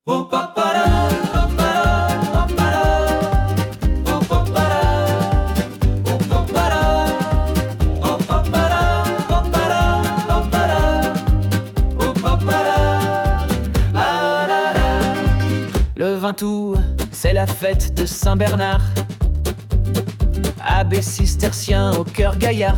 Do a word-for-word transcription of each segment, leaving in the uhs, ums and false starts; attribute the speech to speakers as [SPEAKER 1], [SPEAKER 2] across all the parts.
[SPEAKER 1] Oh papara, papara, papara. Oh papara, oh papara. Oh papara, papara, papara. Oh papara, la la la.
[SPEAKER 2] Le vingt août, c'est la fête de Saint-Bernard, abbé cistercien au cœur gaillard.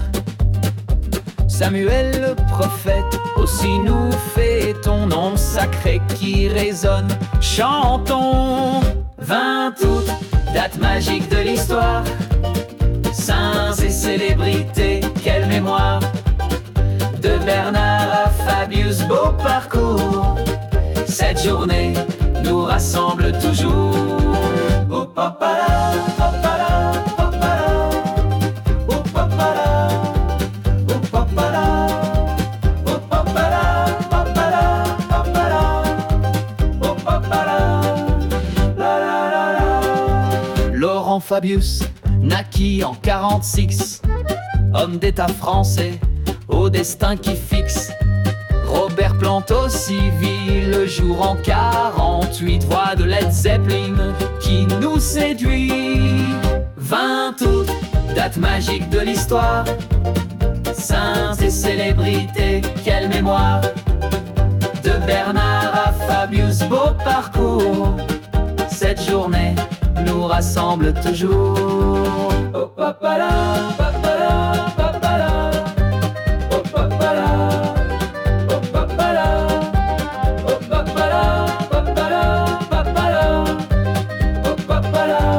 [SPEAKER 2] Samuel le prophète aussi nous fait ton nom sacré qui résonne. Chantons vingt août, date magique de l'histoire. Saints et célébrités, quelle mémoire. De Bernard à Fabius, beau parcours. Cette journée nous rassemble toujours.
[SPEAKER 1] Oh papara, papara, papara. Oh papara, oh papara. Oh papara, papara, papara. Oh papara, la la la la.
[SPEAKER 2] Laurent Fabius naquit en quarante-six, homme d'état français au destin qui fixe. Robert Plant aussi vit le jour en quarante-huit, voix de Led Zeppelin qui nous séduit. vingt août, date magique de l'histoire. Saints et célébrités, quelle mémoire. De Bernard à Fabius, beau parcours. Cette journée nous rassemble toujours.
[SPEAKER 1] Oh papara, papara, papara. Oh papara, oh papara. Oh papara, papara, papara. Oh papara,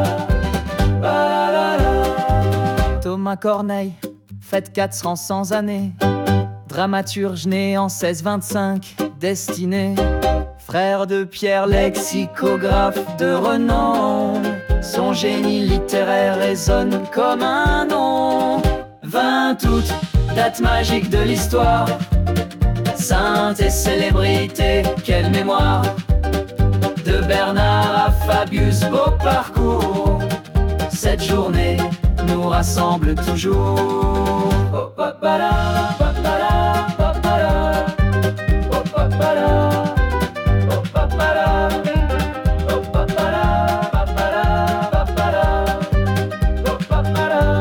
[SPEAKER 1] la la la.
[SPEAKER 2] Thomas Corneille fête quatre cents années, dramaturge né en seize vingt-cinq, destiné. Frère de Pierre, lexicographe de renom, son génie littéraire résonne comme un nom. vingt août, date magique de l'histoire. Saints et célébrités, quelle mémoire. De Bernard à Fabius, beau parcours. Cette journée nous rassemble toujours.
[SPEAKER 1] Oh papara, papara, papara. Oh papara. Oh papara, oh papara, papara, papara. Oh papara,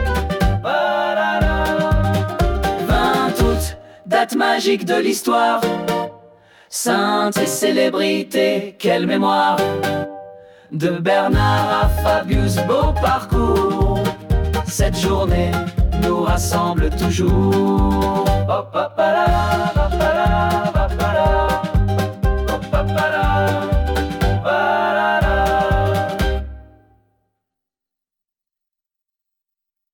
[SPEAKER 1] parara.
[SPEAKER 2] vingt août, date magique de l'histoire. Saints et célébrités, quelle mémoire. De Bernard à Fabius, beau parcours. Cette journée nous rassemble toujours.
[SPEAKER 1] Oh papara.